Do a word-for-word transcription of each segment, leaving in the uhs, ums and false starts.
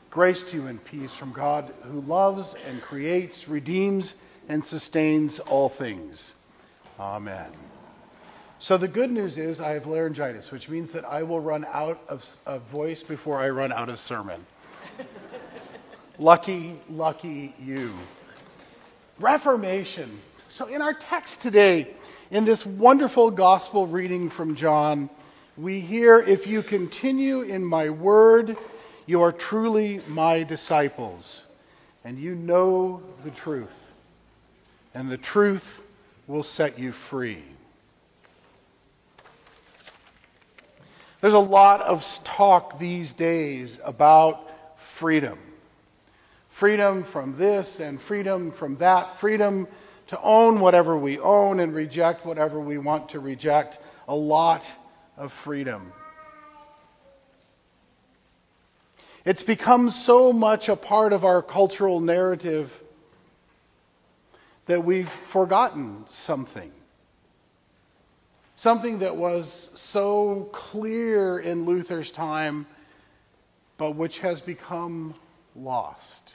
Grace to you and peace from God who loves and creates, redeems, and sustains all things. Amen. So the good news is I have laryngitis, which means that I will run out of, of voice before I run out of sermon. Lucky, lucky you. Reformation. So in our text today, in this wonderful gospel reading from John, we hear, if you continue in my word, you are truly my disciples, and you know the truth, and the truth will set you free. There's a lot of talk these days about freedom. Freedom from this and freedom from that. Freedom to own whatever we own and reject whatever we want to reject. A lot of freedom. It's become so much a part of our cultural narrative that we've forgotten something. Something that was so clear in Luther's time, but which has become lost.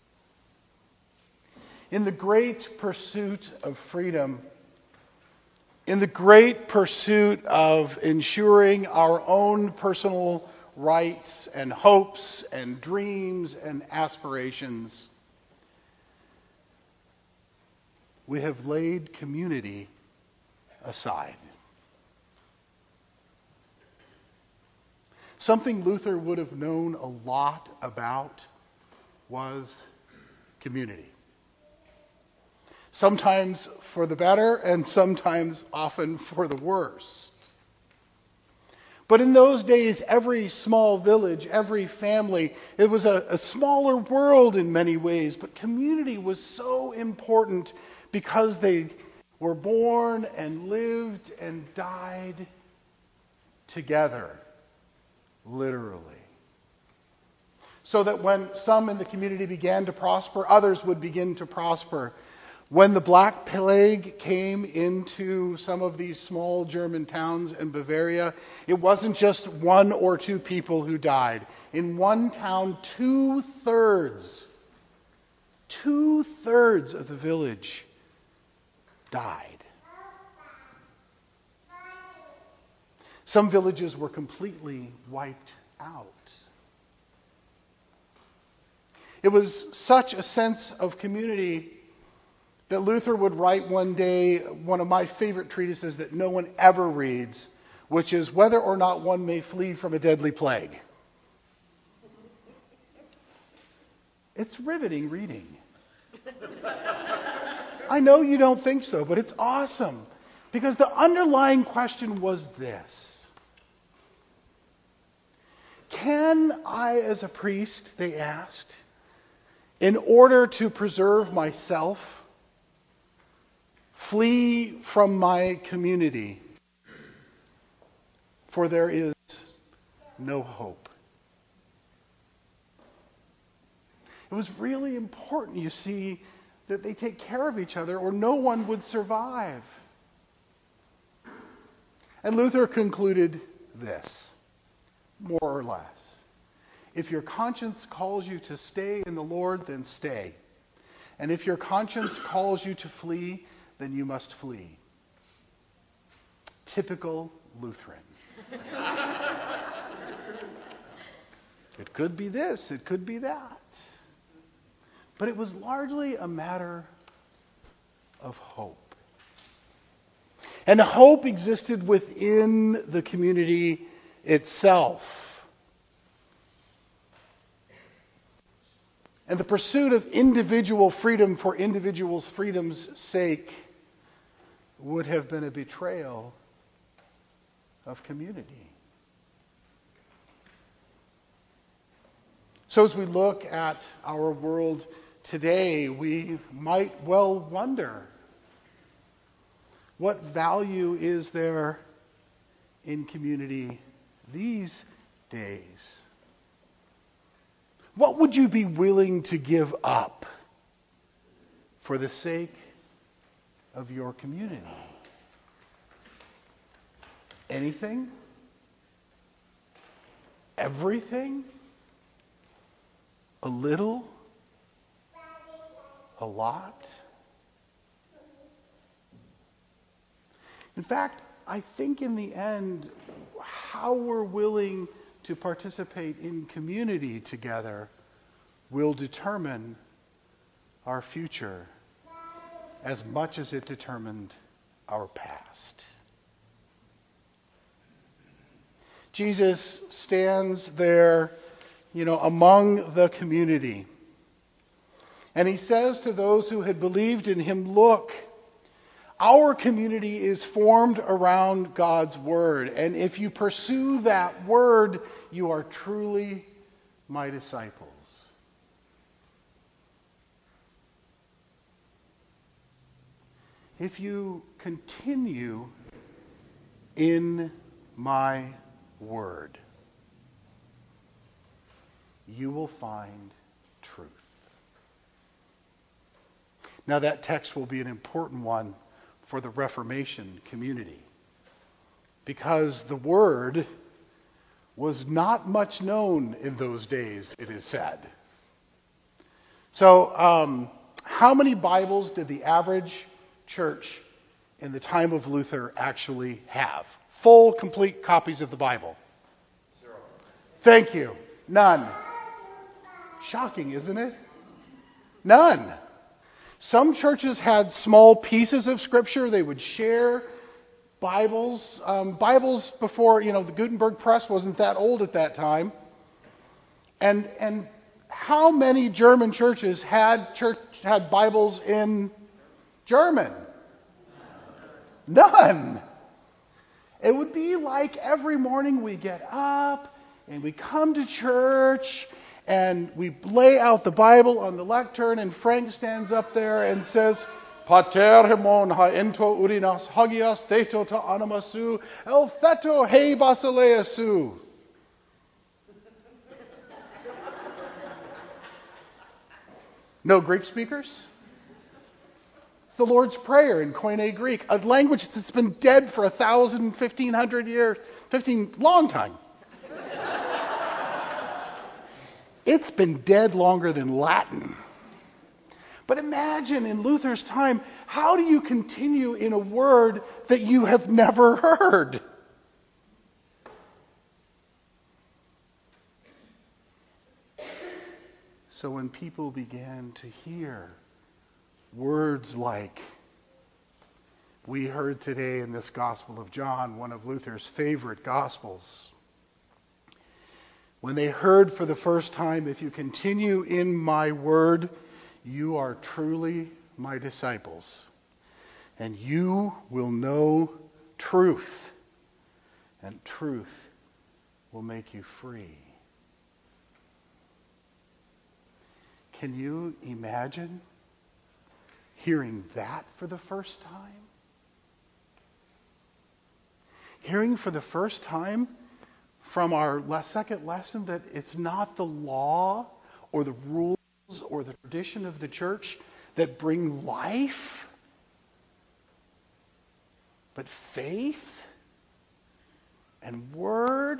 In the great pursuit of freedom, in the great pursuit of ensuring our own personal rights and hopes and dreams and aspirations, we have laid community aside. Something Luther would have known a lot about was community. Sometimes for the better and sometimes often for the worse. But in those days, every small village, every family, it was a, a smaller world in many ways, but community was so important because they were born and lived and died together, literally. So that when some in the community began to prosper, others would begin to prosper. When the Black Plague came into some of these small German towns in Bavaria, it wasn't just one or two people who died. In one town, two-thirds, two-thirds of the village died. Some villages were completely wiped out. It was such a sense of community that Luther would write one day one of my favorite treatises that no one ever reads, which is Whether or Not One May Flee from a Deadly Plague. It's riveting reading. I know you don't think so, but it's awesome. Because the underlying question was this. Can I, as a priest, they asked, in order to preserve myself, flee from my community, for there is no hope? It was really important, you see, that they take care of each other or no one would survive. And Luther concluded this, more or less. If your conscience calls you to stay in the Lord, then stay. And if your conscience calls you to flee, then you must flee. Typical Lutheran. It could be this, it could be that. But it was largely a matter of hope. And hope existed within the community itself. And the pursuit of individual freedom for individual freedom's sake would have been a betrayal of community. So as we look at our world today, we might well wonder, what value is there in community these days? What would you be willing to give up for the sake of your community? Anything? Everything? A little? A lot? In fact, I think in the end, how we're willing to participate in community together will determine our future as much as it determined our past. Jesus stands there, you know, among the community. And he says to those who had believed in him, look, our community is formed around God's word. And if you pursue that word, you are truly my disciples. If you continue in my word, you will find truth. Now that text will be an important one for the Reformation community, because the word was not much known in those days, it is said. So, um, how many Bibles did the average church in the time of Luther actually have? Full, complete copies of the Bible? Zero. Thank you. None. Shocking, isn't it? None. Some churches had small pieces of Scripture. They would share Bibles. Um, Bibles before, you know, the Gutenberg press wasn't that old at that time. And and how many German churches had church had Bibles in German? None. It would be like every morning we get up and we come to church and we lay out the Bible on the lectern, and Frank stands up there and says, Pater hemon ha ento urinas hagias theto ta animasu el theto he basileasu. No Greek speakers? It's the Lord's Prayer in Koine Greek, a language that's been dead for a thousand, fifteen hundred years, fifteen, long time. It's been dead longer than Latin. But imagine in Luther's time, how do you continue in a word that you have never heard? So when people began to hear words like we heard today in this Gospel of John, one of Luther's favorite Gospels, when they heard for the first time, if you continue in my word, you are truly my disciples, and you will know truth, and truth will make you free. Can you imagine hearing that for the first time? Hearing for the first time from our second lesson that it's not the law or the rules or the tradition of the church that bring life, but faith and word.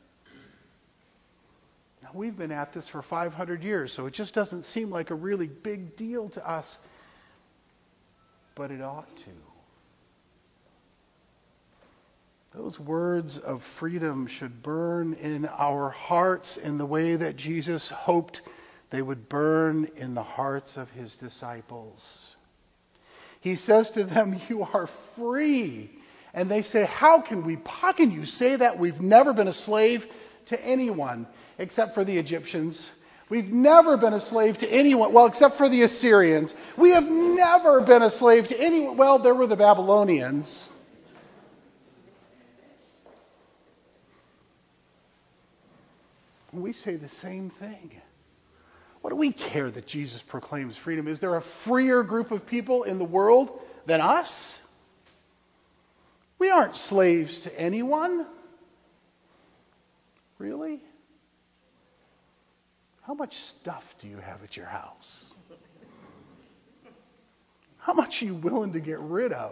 Now, we've been at this for five hundred years, so it just doesn't seem like a really big deal to us, but it ought to. Those words of freedom should burn in our hearts in the way that Jesus hoped they would burn in the hearts of his disciples. He says to them, you are free. And they say, how can we, how can you say that? We've never been a slave to anyone except for the Egyptians. We've never been a slave to anyone, well, except for the Assyrians. We have never been a slave to anyone. Well, there were the Babylonians. We say the same thing. What do we care that Jesus proclaims freedom? Is there a freer group of people in the world than us? We aren't slaves to anyone. Really? How much stuff do you have at your house? How much are you willing to get rid of?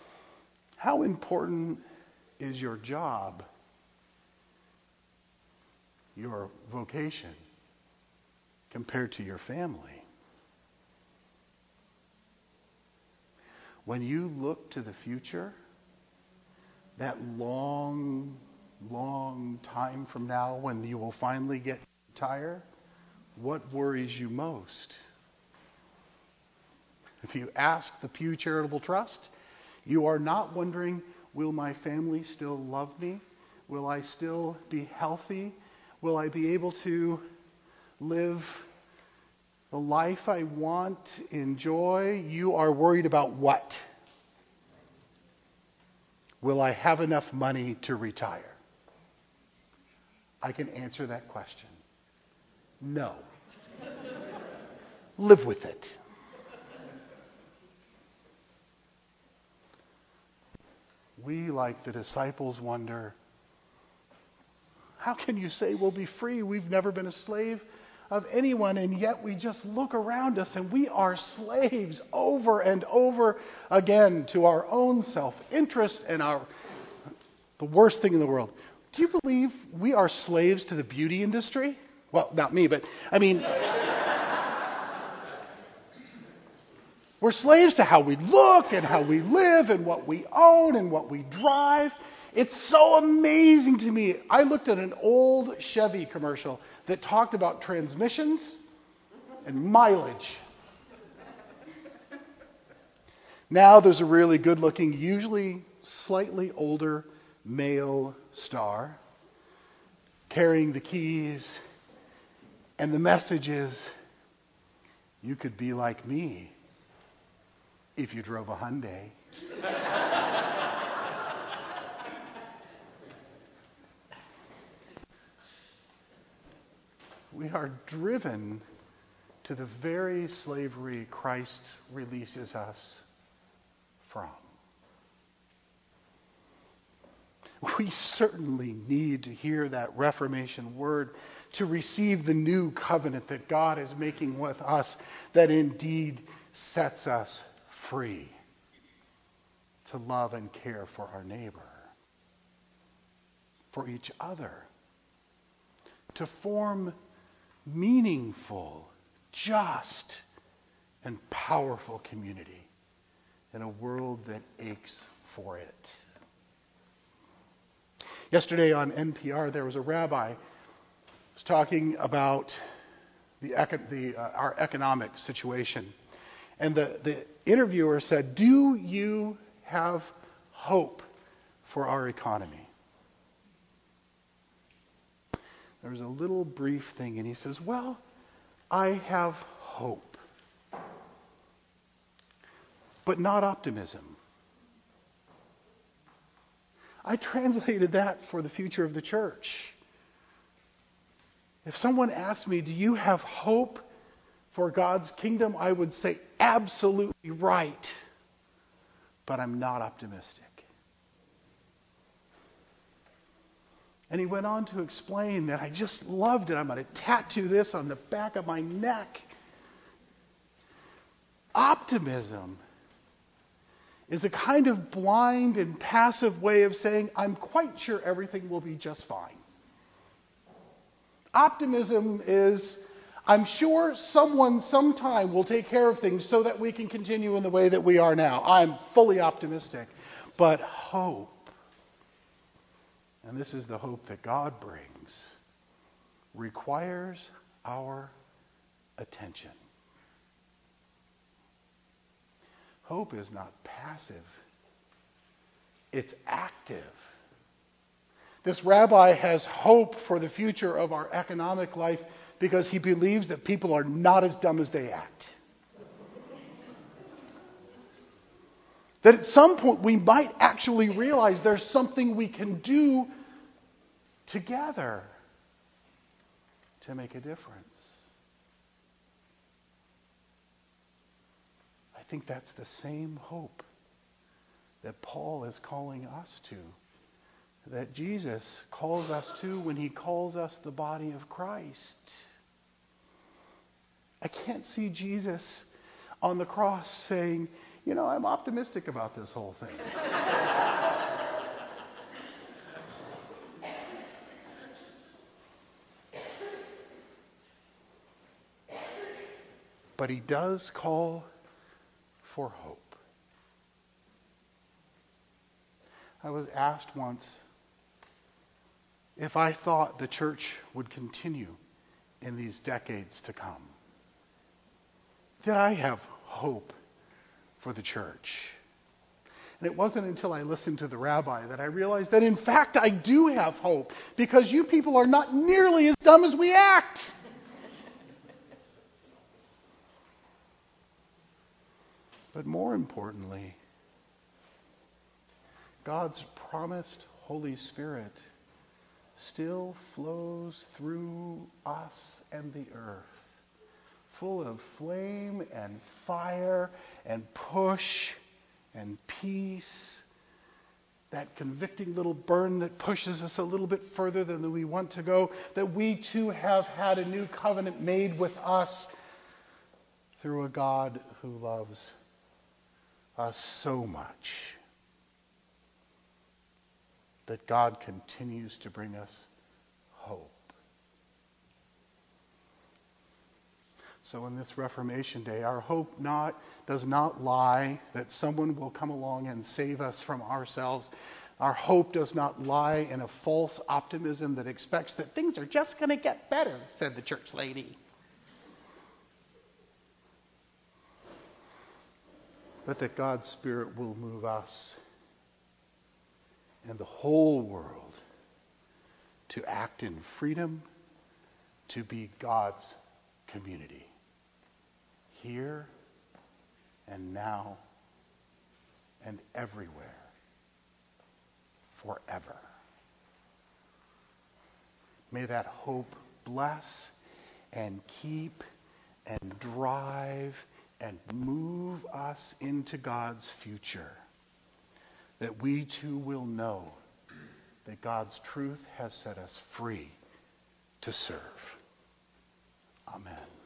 How important is your job? your vocation compared to your family. When you look to the future, that long, long time from now when you will finally get to retire, what worries you most? If you ask the Pew Charitable Trust, you are not wondering, will my family still love me? Will I still be healthy? Will I be able to live the life I want, enjoy? You are worried about what? Will I have enough money to retire? I can answer that question. No. Live with it. We, like the disciples, wonder, how can you say we'll be free? We've never been a slave of anyone, and yet we just look around us and we are slaves over and over again to our own self-interest and our the worst thing in the world. Do you believe we are slaves to the beauty industry? Well, not me, but I mean, we're slaves to how we look and how we live and what we own and what we drive. It's so amazing to me. I looked at an old Chevy commercial that talked about transmissions and mileage. Now there's a really good-looking, usually slightly older male star carrying the keys, and the message is, you could be like me if you drove a Hyundai. We are driven to the very slavery Christ releases us from. We certainly need to hear that Reformation word to receive the new covenant that God is making with us, that indeed sets us free to love and care for our neighbor, for each other, to form meaningful, just, and powerful community in a world that aches for it. Yesterday on N P R, there was a rabbi who was talking about the, the uh, our economic situation. And the, the interviewer said, do you have hope for our economy? There was a little brief thing, and he says, well, I have hope, but not optimism. I translated that for the future of the church. If someone asked me, do you have hope for God's kingdom? I would say, absolutely right, but I'm not optimistic. And he went on to explain that I just loved it. I'm going to tattoo this on the back of my neck. Optimism is a kind of blind and passive way of saying, I'm quite sure everything will be just fine. Optimism is, I'm sure someone sometime will take care of things so that we can continue in the way that we are now. I'm fully optimistic. But hope, and this is the hope that God brings, requires our attention. Hope is not passive. It's active. This rabbi has hope for the future of our economic life because he believes that people are not as dumb as they act. That at some point we might actually realize there's something we can do together to make a difference. I think that's the same hope that Paul is calling us to, that Jesus calls us to when he calls us the body of Christ. I can't see Jesus on the cross saying, you know, I'm optimistic about this whole thing. but he does call for hope. I was asked once if I thought the church would continue in these decades to come. Did I have hope for the church? And it wasn't until I listened to the rabbi that I realized that in fact I do have hope, because you people are not nearly as dumb as we act. But more importantly, God's promised Holy Spirit still flows through us and the earth, full of flame and fire and push and peace, that convicting little burn that pushes us a little bit further than we want to go, that we too have had a new covenant made with us through a God who loves us so much that God continues to bring us hope. So in this Reformation Day, our hope not does not lie that someone will come along and save us from ourselves. Our hope does not lie in a false optimism that expects that things are just going to get better, said the church lady. But that God's Spirit will move us and the whole world to act in freedom, to be God's community, here and now and everywhere, forever. May that hope bless and keep and drive and move us into God's future, that we too will know that God's truth has set us free to serve. Amen.